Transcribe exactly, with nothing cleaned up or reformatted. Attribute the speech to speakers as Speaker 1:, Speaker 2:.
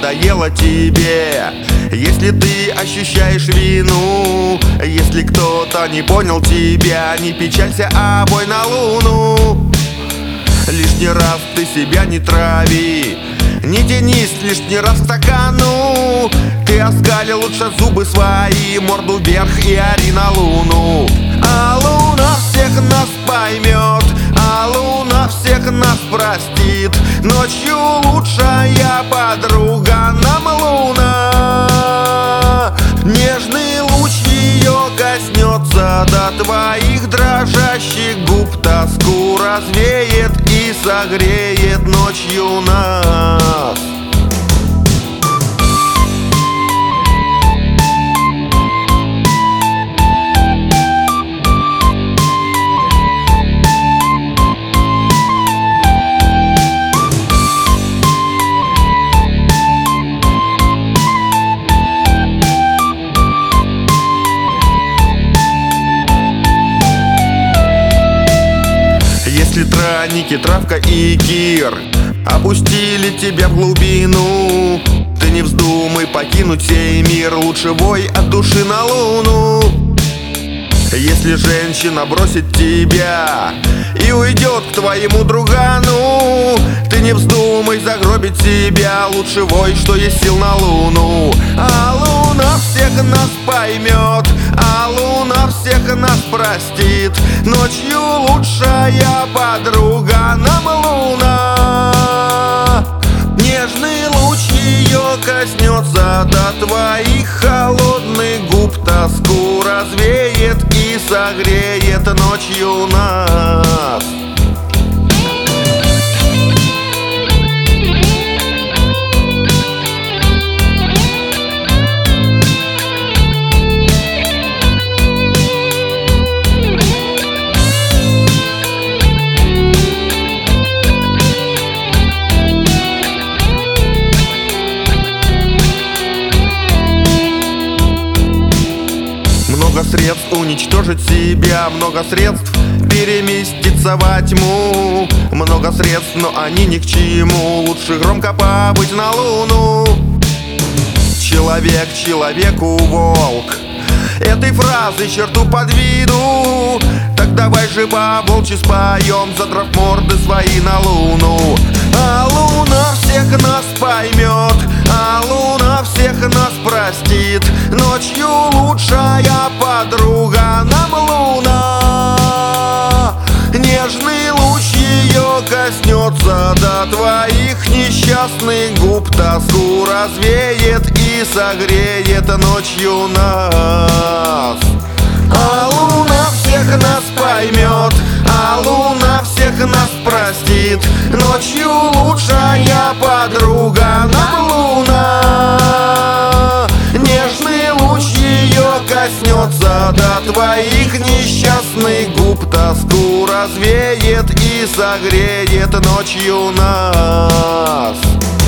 Speaker 1: надоело тебе, если ты ощущаешь вину, если кто-то не понял тебя, не печалься, а бой на луну. Лишний раз ты себя не трави, не тянись лишний раз к стакану. Ты оскали лучше зубы свои, морду вверх и ори на луну. А луна всех нас поймет, а луна всех нас простит. Ночью лучшая подруга нам луна. Нежный луч ее коснется до твоих дрожащих губ, тоску развеет и согреет ночью нас. Если траники, травка и кир опустили тебя в глубину, ты не вздумай покинуть сей мир, лучше вой от души на луну. Если женщина бросит тебя и уйдет к твоему другану, ты не вздумай загробить себя, лучше вой, что есть сил на луну. А луна всех нас поймет, а луна всех нас простит. Ночью лучшая подруга нам луна. Нежный луч ее коснется до твоих холодных губ, тоску развеет и согреет ночью нас. Много средств уничтожить себя, много средств переместиться во тьму. Много средств, но они ни к чему, лучше громко побыть на луну. Человек человеку волк, этой фразы черту подведу. Так давай же по-волчьи споем, задрав морды свои на луну. А луна всех нас поймет, а луна всех нас простит. Ночью лучшая подруга нам луна. Нежный луч ее коснется до твоих несчастных губ, тоску развеет и согреет ночью нас. А луна всех нас поймет, а луна всех нас простит. Ночью лучшая подруга нам луна. Нежный луч ее коснется до твоих несчастных губ, тоску развеет и согреет ночью нас.